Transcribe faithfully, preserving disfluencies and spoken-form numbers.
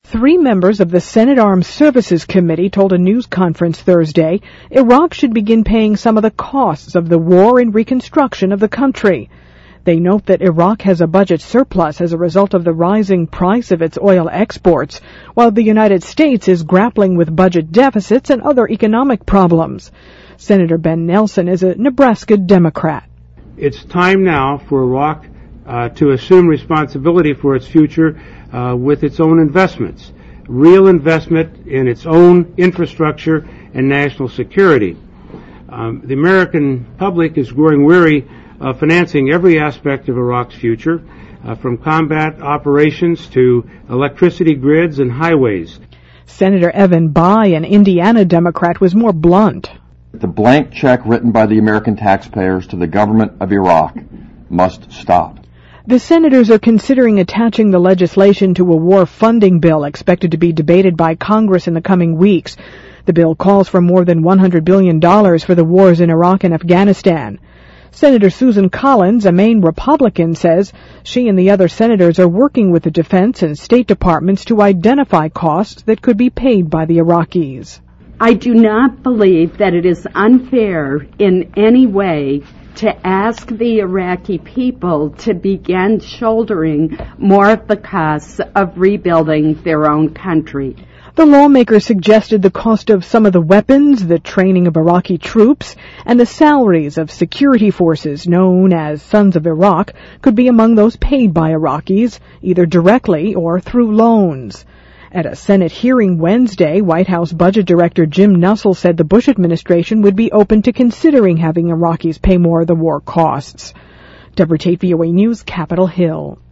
Three members of the Senate Armed Services Committee told a news conference Thursday Iraq should begin paying some of the costs of the war and reconstruction of the country. They note that Iraq has a budget surplus as a result of the rising price of its oil exports, while the United States is grappling with budget deficits and other economic problems. Senator Ben Nelson is a Nebraska Democrat. It's time now for Iraq uh, to assume responsibility for its future uh, with its own investments, real investment in its own infrastructure and national security. Um, the American public is growing weary of financing every aspect of Iraq's future, uh, from combat operations to electricity grids and highways. Senator Evan Bayh, an Indiana Democrat, was more blunt. The blank check written by the American taxpayers to the government of Iraq must stop. The senators are considering attaching the legislation to a war funding bill expected to be debated by Congress in the coming weeks. The bill calls for more than one hundred billion dollars for the wars in Iraq and Afghanistan. Senator Susan Collins, a Maine Republican, says she and the other senators are working with the Defense and State Departments to identify costs that could be paid by the Iraqis. I do not believe that it is unfair in any way to ask the Iraqi people to begin shouldering more of the costs of rebuilding their own country. The lawmaker suggested the cost of some of the weapons, the training of Iraqi troops, and the salaries of security forces known as Sons of Iraq could be among those paid by Iraqis, either directly or through loans. At a Senate hearing Wednesday, White House Budget Director Jim Nussle said the Bush administration would be open to considering having Iraqis pay more of the war costs. Deborah Tate, V O A News, Capitol Hill.